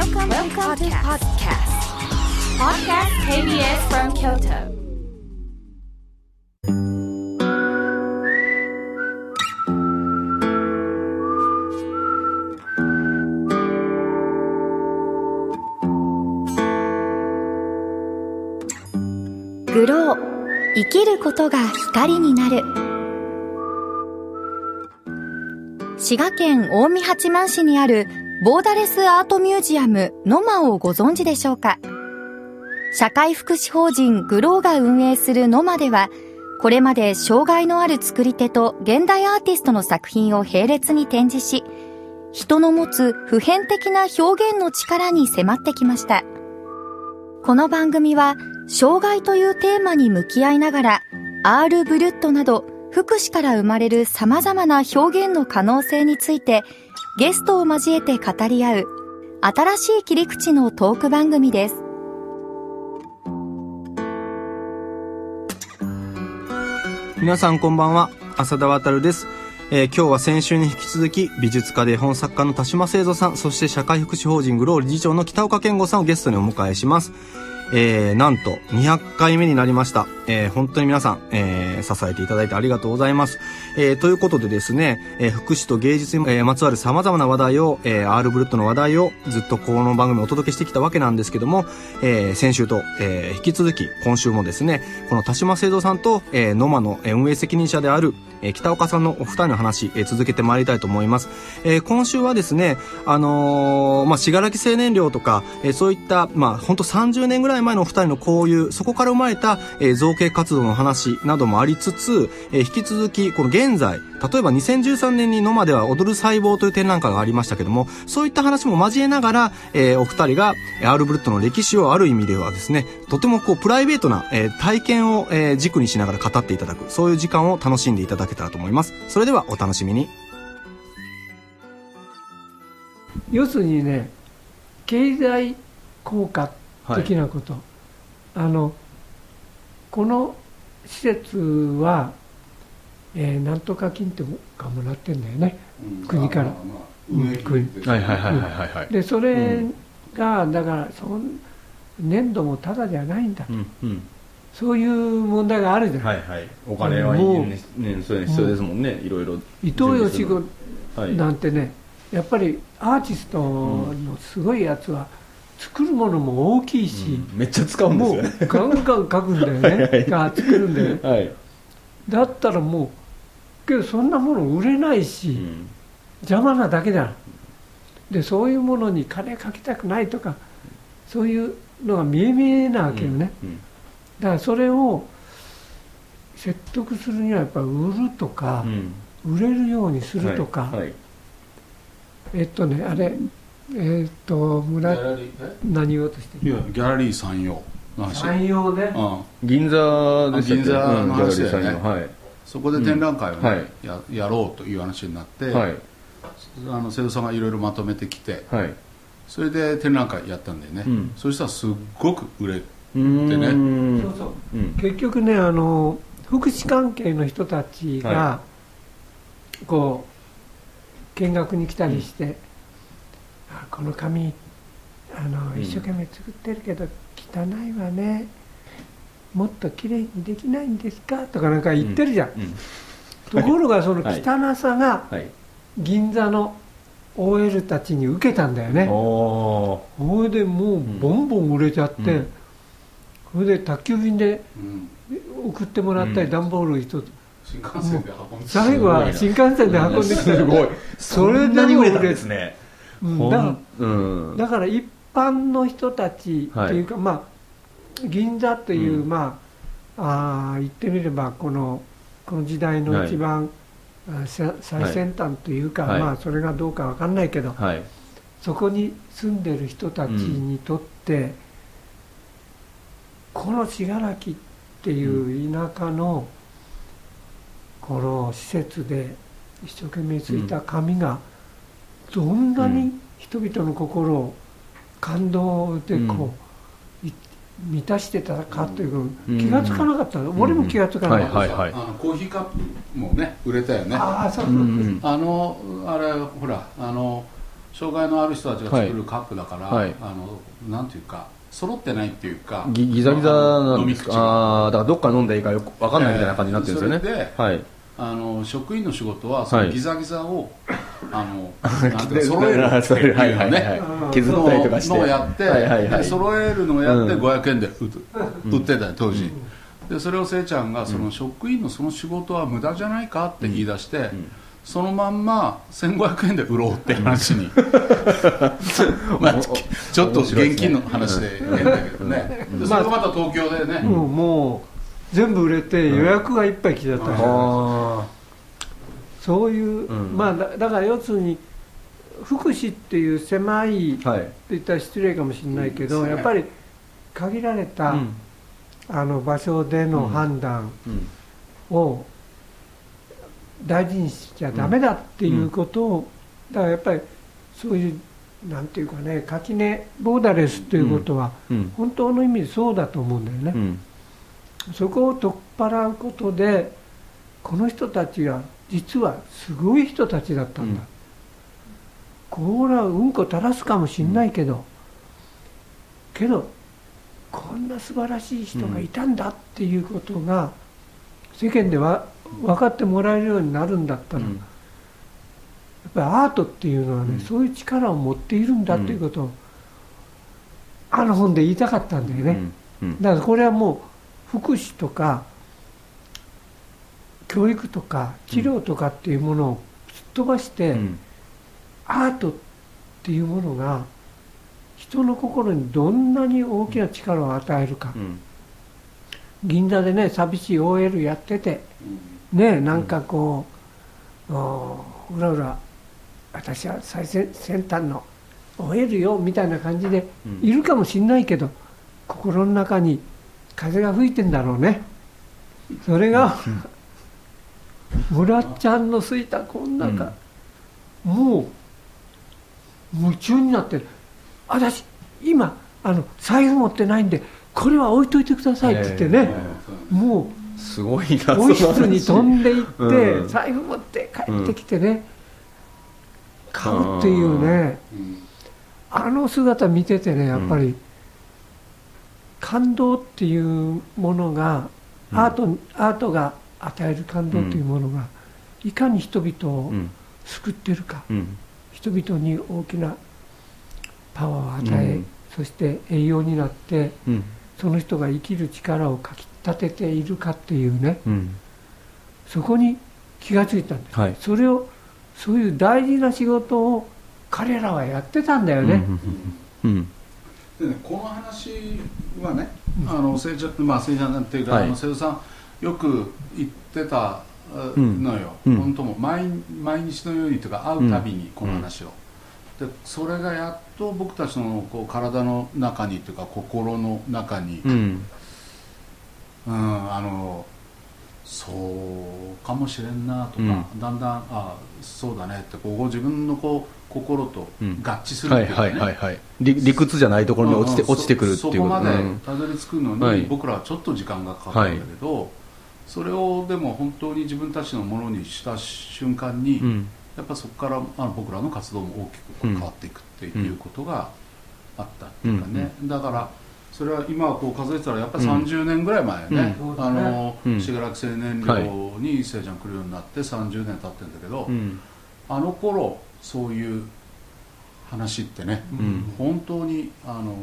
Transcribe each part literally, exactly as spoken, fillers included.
Welcome, Welcome to podcast. Podcast ケービーエス from Kyoto. グロー、生きることが光になる。滋賀県近江八幡市にあるボーダレスアートミュージアムノマをご存知でしょうか。社会福祉法人グローが運営するノマでは、これまで障害のある作り手と現代アーティストの作品を並列に展示し、人の持つ普遍的な表現の力に迫ってきました。この番組は障害というテーマに向き合いながら、アールブリュットなど福祉から生まれる様々な表現の可能性についてゲストを交えて語り合う新しい切り口のトーク番組です。 皆さんこんばんは、浅田渉です。えー、今日は先週に引き続き美術家で絵本作家の田島清三さん、そして社会福祉法人グロー理事長の北岡健吾さんをゲストにお迎えします。えー、なんとにひゃっかいめになりました。えー、本当に皆さん、えー、支えていただいてありがとうございます。えー、ということでですね、えー、福祉と芸術に、えー、まつわる様々な話題を、えー、アールブルットの話題をずっとこの番組をお届けしてきたわけなんですけども、えー、先週と、えー、引き続き今週もですね、この田島清三さんと、えー、ノマの運営責任者である、えー、北岡さんのお二人の話、えー、続けてまいりたいと思います。えー、今週はですね、あのー、まあ、信楽青年寮とか、えー、そういった、まあ、本当さんじゅうねんぐらい前のお二人の交流、そこから生まれた、えー、造形活動の話などもありつつ、えー、引き続きこの現在、例えばにせんじゅうさんねんにノマでは踊る細胞という展覧会がありましたけども、そういった話も交えながら、えー、お二人がアールブルットの歴史をある意味ではですね、とてもこうプライベートな、えー、体験を、えー、軸にしながら語っていただく、そういう時間を楽しんでいただけたらと思います。それではお楽しみに。 要するにね、経済効果的なこと、はい、あのこの施設は、えー、なんとか金ってかもらってんだよね、うん、国から、うん、国、 はいはいはいはいはい、 でそれが、うん、だからその年度もただじゃないんだと、うんうん、そういう問題があるじゃない、はいはい、 お金は、ねね、それ必要ですもんね、いろいろ。 伊藤よし子なんてね、はい、やっぱりアーティストのすごいやつは作るものも大きいし、 うん、めっちゃ使うんですよね。 もうガンガン描くんだよねはい、が作るんだよね、はい、だったらもうけどそんなもの売れないし、うん、邪魔なだけだ。でそういうものに金かけたくないとか、そういうのが見え見えなわけよね、うんうん、だからそれを説得するにはやっぱり売るとか、うん、売れるようにするとか、はいはい、えっとねあれえー、っと村何言おうとしてる。 いやギャラリー山陽山陽ね、 うん、銀座で銀座の話だよね、 うん、はい、 そこで展覧会を、ね、うん、はい、や, やろうという話になって、はい、あの瀬戸さんがいろいろまとめてきて、はい、それで展覧会やったんだよね、うん、そしたらすっごく売れてね、 そうそう、うん、結局ね、あの福祉関係の人たちが、はい、こう見学に来たりして、うん、この紙あの、うん、一生懸命作ってるけど汚いわね、もっときれいにできないんですかとかなんか言ってるじゃん、うんうん、ところがその汚さが銀座の オーエル たちに受けたんだよね、それでもうボンボン売れちゃって、うん、それで宅急便で送ってもらったり、うん、段ボール一つ新幹線で運んで最後は新幹線で運んできてすごいそれでも売れたんですね、 うん、だ, うん、だから一般の人たちっていうか、はい、まあ銀座という、うん、まあ、あ言ってみればこのこの時代の一番、はい、最先端というか、はい、まあそれがどうかわかんないけど、はい、そこに住んでる人たちにとって、うん、この信楽っていう田舎のこの施設で一生懸命ついた紙が、うん、どんなに人々の心を感動でこう、うん、満たしてたかという気がつかなかった、うん、俺も気がつかなかった、 はいはいはい、あのコーヒーカップもね売れたよね。 ああそうそう、うん、 あのあれほらあの障害のある人たちが作るカップだから、はい、あのなんていうか揃ってないっていうかギギザギザなんですか。ああ、だからどっから飲んでいいかよく分かんないみたいな感じになってるんですよね。 それで、はい、あの職員の仕事はそのギザギザを、はい、あのなんていうか揃えるっていうのをね削ったりとかしてのをやって、はいはいはい、揃えるのをやってごひゃくえんで 売,、うん、売ってたよ当時、うん、でそれをせいちゃんがその職員のその仕事は無駄じゃないかって言い出して、うんうん、そのまんませんごひゃくえんで売ろうって話に、まあ、ちょっと現金の話で変だけどね、でそれがまた東京でね、 うん、もう全部売れて予約がいっぱい来ちゃったじゃないですか。そういう、うん、まあ だ, だから要するに福祉っていう狭いって言ったら失礼かもしれないけど、はい、やっぱり限られた、うん、あの場所での判断を大事にしちゃダメだっていうことを、だからやっぱりそういうなんていうかね、垣根ボーダレスということは本当の意味でそうだと思うんだよね、うんうん、そこを取っ払うことでこの人たちが実はすごい人たちだったんだ、うん、これはうんこ垂らすかもしんないけど、うん、けどこんな素晴らしい人がいたんだっていうことが世間では分かってもらえるようになるんだったら、うん、やっぱりアートっていうのはね、うん、そういう力を持っているんだっていうことを、うん、あの本で言いたかったんだよね、うんうん、だからこれはもう福祉とか教育とか治療とかっていうものをすっ飛ばして、うん、アートっていうものが人の心にどんなに大きな力を与えるか、うん、銀座でね寂しい オーエル やってて、うん、ねなんかこう、うん、うらうら私は最先端の オーエル よみたいな感じでいるかもしれないけど、うん、心の中に風が吹いてんだろうね。それが、うん村ちゃんのすいたこんなか、うん、もう夢中になってる。私今あの財布持ってないんでこれは置いといてくださいって言ってね、えー、もうすごいな、 オフィスに飛んでいって、うん、財布持って帰ってきてね、うん、買うっていうね、うん、あの姿見ててねやっぱり、うん、感動っていうものが、うん、アート、アートが与える感動というものが、うん、いかに人々を救っているか、うん、人々に大きなパワーを与え、うん、そして栄養になって、うん、その人が生きる力をかき立てているかっていうね、うん、そこに気がついたんです、はい、それをそういう大事な仕事を彼らはやってたんだよね、うんうんうんでね、この話はね、あのせいちゃん、まあせいちゃんなんていうか、はい、あの瀬戸さんよく言ってたのよ、うん、本当も 毎, 毎日のようにというか会うたびにこの話を、うん、でそれがやっと僕たちのこう体の中にというか心の中に、うんうん、あのそうかもしれんなとか、うん、だんだんあそうだねってこう自分のこう心と合致するっていうかね、はいはいはいはい、 理, 理屈じゃないところに落ち て,、うん、落ちてくるっていうそこまでたどり着くのに、うん、僕らはちょっと時間がかかるんだけど、はい、それをでも本当に自分たちのものにした瞬間に、うん、やっぱそこからあの僕らの活動も大きく変わっていくっていうことがあったっていうかね、うん、だからそれは今こう数えてたらやっぱりさんじゅうねんぐらい前ね、うん、あの信楽青年寮にせいちゃん来るようになってさんじゅうねん経ってるんだけど、うん、あの頃そういう話ってね、うん、本当にあの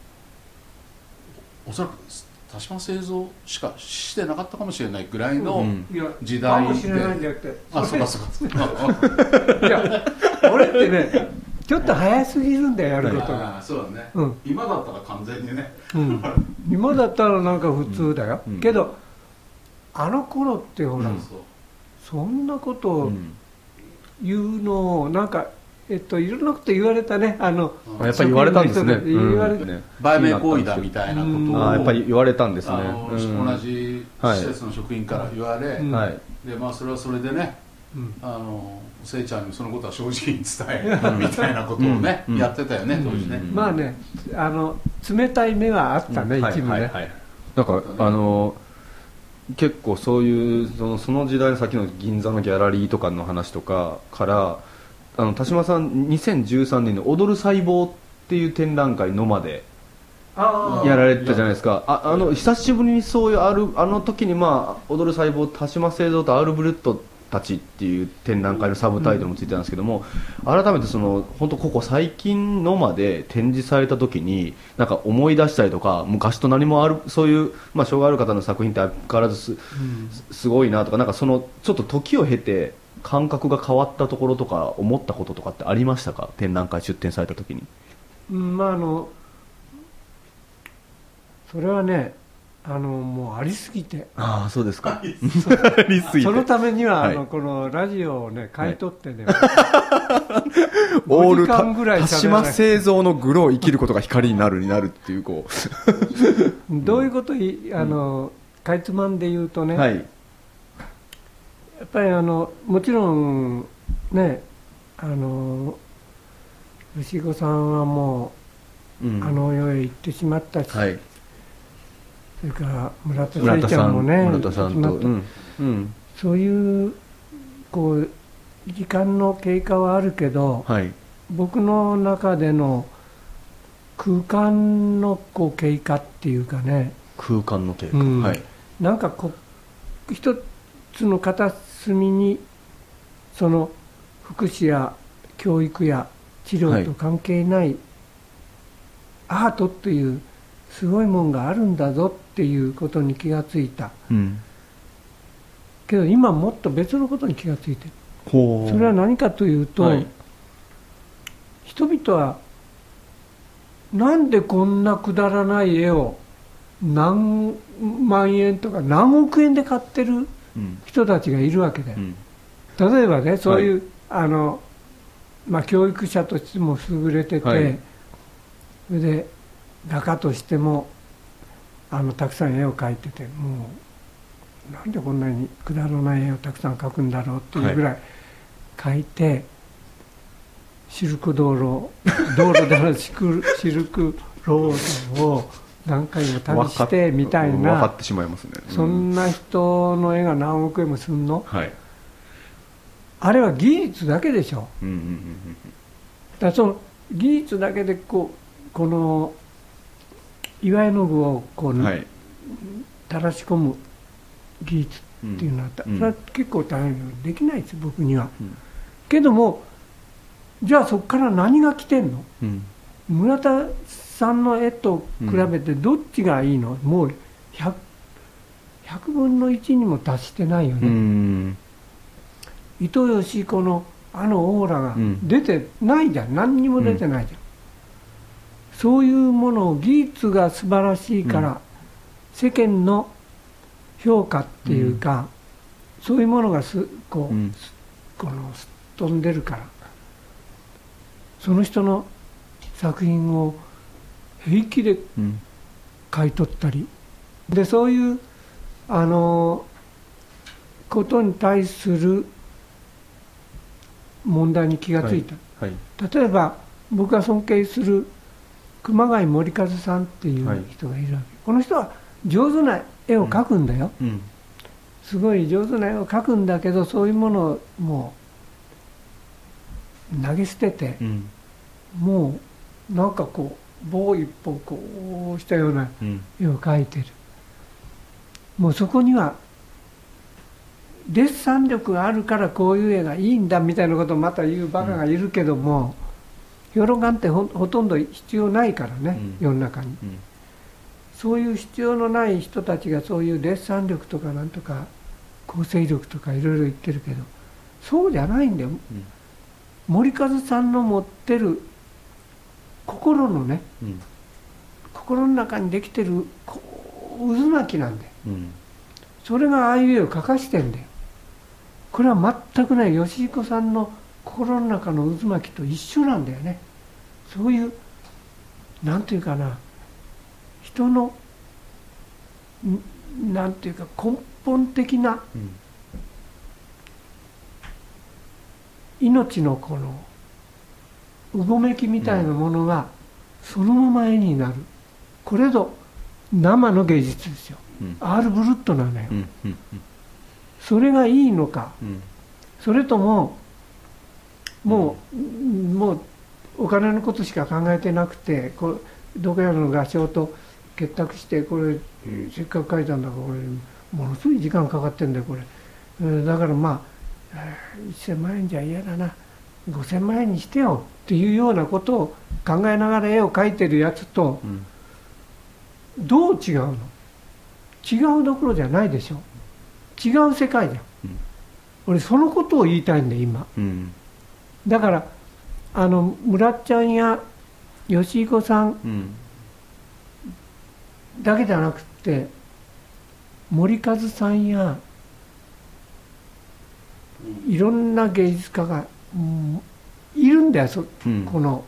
おそらく田島製造しかしてなかったかもしれないぐらいの時代で、うん、いやかもしれないんだってあそうかそうかいや俺ってねちょっと早すぎるんだよやることが。 そうだね、うん、今だったら完全にね、 うん、今だったらなんか普通だよ、うん、けどあの頃ってほら、うん、そんなことを言うのをなんかえっといろんなこと言われたね、あのやっぱり言われたんですね、 言われて売名行為だみたいなことを、うん、 あやっぱり言われたんですね、 うん、同じ施設の職員から言われ、はい、でまあそれはそれでね、うん、あのせいちゃんにそのことは正直に伝えみたいなことをね、うん、やってたよね当時ね、うん、 まあねあの冷たい目はあったね、うん、一部ね、はいはいはい、 なんかあの結構そういうその、その時代の先の銀座のギャラリーとかの話とかからあの田島さんにせんじゅうさんねんの踊る細胞っていう展覧会のまでやられてたじゃないですか。 あ, あの久しぶりにそういうあるあの時に、まあ、踊る細胞田島製造とアールブレットたちっていう展覧会のサブタイトルもついてたんですけども、うん、改めてその本当ここ最近のまで展示された時になんか思い出したりとか、昔と何もあるそういう、まあ、障害ある方の作品って相変わらず す,、うん、すごいなとか、なんかそのちょっと時を経て感覚が変わったところとか思ったこととかってありましたか？展覧会出展された時に。 うん、まああのそれはね、あのもうありすぎて。 ああ、そうですか。 ありすぎて。そのためには、はい、あのこのラジオをね買い取ってね、はい、ごじかんぐらい田島製造のグロー生きることが光になるになるっていうこうどういうこといあの、うん、かいつまんで言うとね、はい、やっぱりあのもちろんね、あの牛子さんはもう、うん、あの世へ行ってしまったし、はい、それから村田聖ちゃんもね、 村田さんと、うんうん、 そういうこう時間の経過はあるけど、はい、僕の中での空間のこう経過っていうかね、 空間の経過、 うん、 はい、 なんかこう一つの片隅にその福祉や教育や治療と関係ない、はい、アートっていうすごいもんがあるんだぞっていうことに気がついた、うん、けど今もっと別のことに気がついてる。それは何かというと、はい、人々はなんでこんなくだらない絵を何万円とか何億円で買ってる人たちがいるわけで、うん、例えばね、そういう、はい、あのまあ、教育者としても優れてて、はい、それで画家としてもあのたくさん絵を描いてて、もうなんでこんなにくだらない絵をたくさん描くんだろうっていうぐらい描いて、はい、シルク道路道路でのシルクロードを何回も旅してみたいな、 分かってしまいますね、うん、 そんな人の絵が何億円もすんの、 はい、 あれは技術だけでしょ、うんうんうんうん、だからその技術だけでこうこの岩絵の具をこう、はい、垂らし込む技術っていうのは、うん、それは結構大変できないです僕には、うん、けどもじゃあそこから何が来てんの、うん、村田さんの絵と比べてどっちがいいの、うん、もう ひゃくぶんのいちにも達してないよね、うん、伊藤よし子のあのオーラが出てないじゃん、何にも出てないじゃん、うん、そういうものを技術が素晴らしいから、うん、世間の評価っていうか、うん、そういうものがすこう、うん、このすっ飛んでるからその人の作品を平気で買い取ったり、うん、でそういうあのことに対する問題に気がついた、はいはい、例えば僕が尊敬する熊谷森和さんっていう人がいるわけ、はい、この人は上手な絵を描くんだよ、うんうん、すごい上手な絵を描くんだけどそういうものをもう投げ捨てて、うん、もうなんかこう棒一本こうしたような絵を描いてる、うん、もうそこにはデッサン力があるからこういう絵がいいんだみたいなことをまた言うバカがいるけども、うん、評論家って ほ, ほとんど必要ないからね、うん、世の中に、うん、そういう必要のない人たちがそういうデッサン力とかなんとか構成力とかいろいろ言ってるけどそうじゃないんだよ、うん、森和さんの持ってる心のね、うん、心の中にできてるこう渦巻きなんだよ、うん、それがああいう絵を描かしてんだよ。これは全くね吉彦さんの心の中の渦巻きと一緒なんだよね。そういうなんていうかな人のなんていうか根本的な、うん、命のこのうごめきみたいなものがそのまま絵になる、これぞ生の芸術ですよ、うん、アール・ブルットなのよ、うんうんうん、それがいいのか、うん、それとももう、うん、もうお金のことしか考えてなくて、こうどこやの画商と結託して、これせっかく書いたんだからこれものすごい時間かかってんだよこれ。だからまあいっせんまんえんじゃ嫌だな、ごせんまんえんにしてよっていうようなことを考えながら絵を描いてるやつと、どう違うの？違うどころじゃないでしょ。違う世界じゃん、うん、俺そのことを言いたいんだよ今、うん、だからあの村ちゃんや吉彦さんだけじゃなくて、森和さんやいろんな芸術家が、うん、いるんだよ、そ、うん、この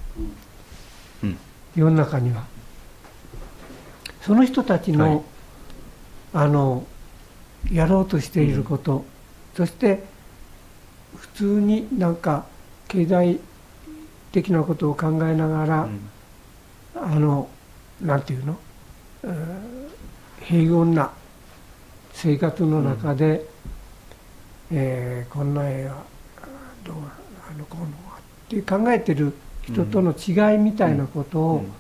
世の中には。その人たちの、はい、あのやろうとしていること、うん、そして普通になんか経済的なことを考えながら、うん、あのなんていうの、平穏な生活の中で、うんえー、こんな絵はどうあのこうのって考えてる人との違いみたいなことを、うんうん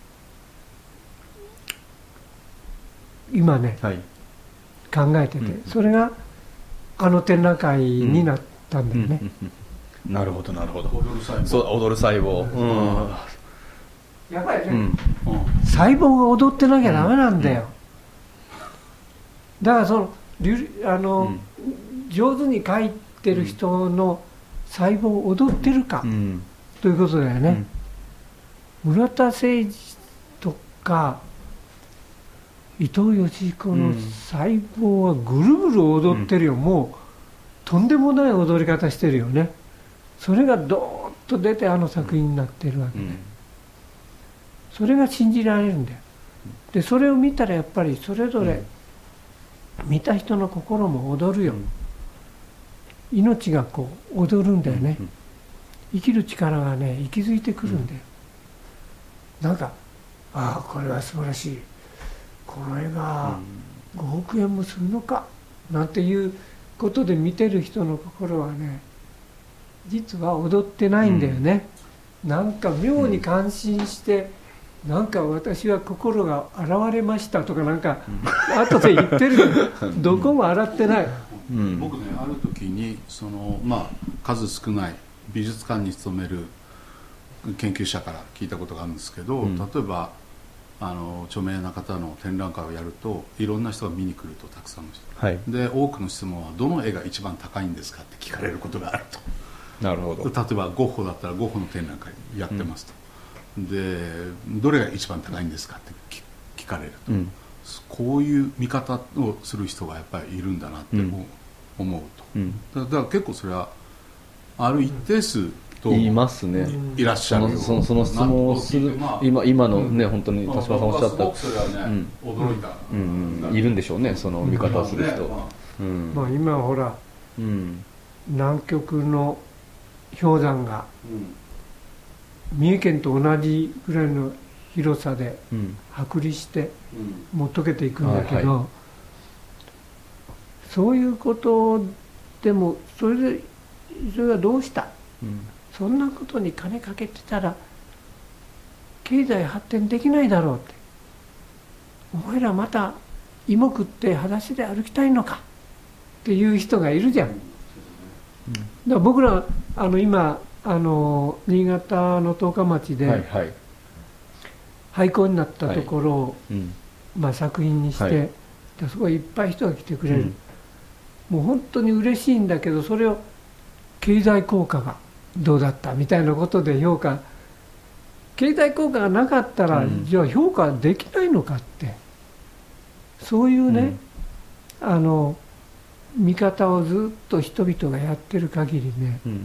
今ね、はい、考えてて、うん、それがあの展覧会になったんだよね、うんうんうん、なるほどなるほど。踊る細胞、そう踊る細胞、うん、 やばいね、うん、細胞が踊ってなきゃダメなんだよ、うん、だからそのあの、うん、上手に描いてる人の細胞を踊ってるか、うん、ということだよね、うん、村田誠司とか伊藤嘉彦の細胞はぐるぐる踊ってるよ、うん、もうとんでもない踊り方してるよね。それがドーッと出てあの作品になってるわけで、うん、それが信じられるんだよ。でそれを見たらやっぱりそれぞれ見た人の心も踊るよ、うん、命がこう踊るんだよね、うん、生きる力がね息づいてくるんだよ、うん、なんかああこれは素晴らしい、この絵がごおくえんもするのかなんていうことで見てる人の心はね実は踊ってないんだよね、うん、なんか妙に感心して、うん、なんか私は心が洗われましたとかなんか、うん、後で言ってるどこも洗ってない、 うん、僕ねある時にその、まあ、数少ない美術館に勤める研究者から聞いたことがあるんですけど、うん、例えばあの著名な方の展覧会をやるといろんな人が見に来ると、たくさんの人、はい、で多くの質問はどの絵が一番高いんですかって聞かれることがあると。 なるほど。 例えばゴッホだったらゴッホの展覧会やってますと、うん、でどれが一番高いんですかって聞かれると、うん、こういう見方をする人がやっぱりいるんだなって思う、うん、思うと、うん、だから結構それはある一定数言いますね、 いらっしゃるよ、 その、その質問をする、まあ、今, 今のね、うん、本当に田島さんおっしゃった、まあ、 それはね、うん、驚いた、 うんうん、いるんでしょうね、その見方をする人、うんまあうんまあ、今はほら、うん、南極の氷山が、うん、三重県と同じぐらいの広さで剥離して、うん、もう溶けていくんだけど、はい、そういうことでもそれでそれがどうした、うんそんなことに金かけてたら経済発展できないだろうって、お前らまた芋食って裸足で歩きたいのかっていう人がいるじゃん、うん、だから僕らあの今あの新潟の十日町で廃校になったところを、はいはいまあ、作品にして、はい、そこにいっぱい人が来てくれる、うん、もう本当に嬉しいんだけど、それを経済効果がどうだったみたいなことで評価、経済効果がなかったら、うん、じゃあ評価できないのかって、そういうね、うん、あの見方をずっと人々がやってる限りね、うん、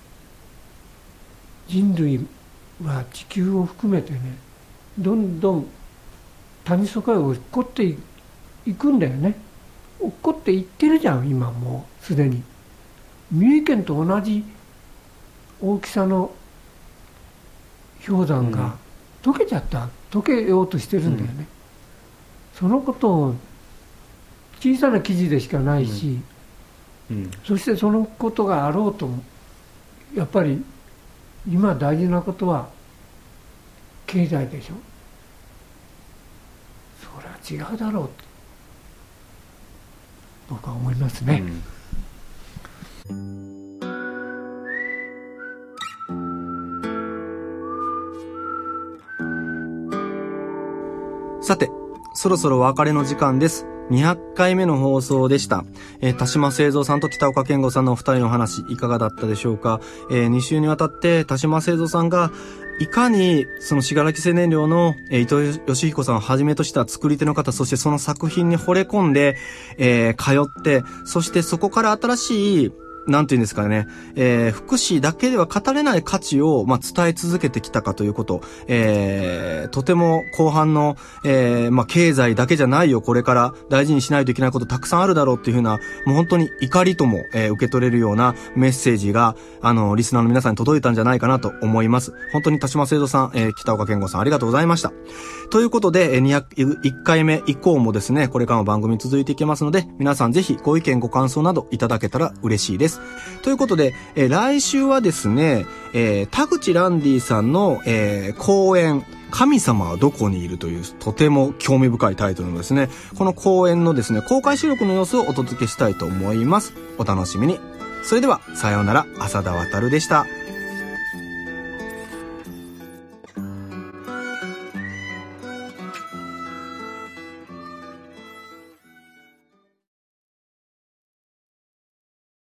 人類は地球を含めてねどんどん谷底へ落っこっていくんだよね。落っこっていってるじゃん今もうすでに。三重県と同じ大きさの氷山が溶けちゃった、溶けようとしてるんだよね、うん、そのことを小さな記事でしかないし、うんうん、そしてそのことがあろうとやっぱり今大事なことは経済でしょ。それは違うだろうと僕は思いますね、うん、 さてそろそろお別れの時間です。にひゃっかいめの放送でした。えー、田島清三さんと北岡健吾さんのお二人の話いかがだったでしょうか。えー、に週にわたって田島清三さんがいかにその信楽青年寮の、えー、伊藤義彦さんをはじめとした作り手の方、そしてその作品に惚れ込んで、えー、通って、そしてそこから新しいなんていうんですかね、えー、福祉だけでは語れない価値を、まあ、伝え続けてきたかということ、えー、とても後半の、えー、まあ、経済だけじゃないよ、これから大事にしないといけないことたくさんあるだろうっていうふうな、もう本当に怒りとも、えー、受け取れるようなメッセージが、あの、リスナーの皆さんに届いたんじゃないかなと思います。本当に田島清三さん、えー、北岡健吾さんありがとうございました。ということで、にひゃくいっかいめ以降もですね、これからも番組続いていきますので、皆さんぜひご意見ご感想などいただけたら嬉しいです。ということで、えー、来週はですね、えー、田口ランディさんの、えー、講演、神様はどこにいるというとても興味深いタイトルのですね、この講演のですね、公開収録の様子をお届けしたいと思います。お楽しみに。それでは、さようなら、浅田渉でした。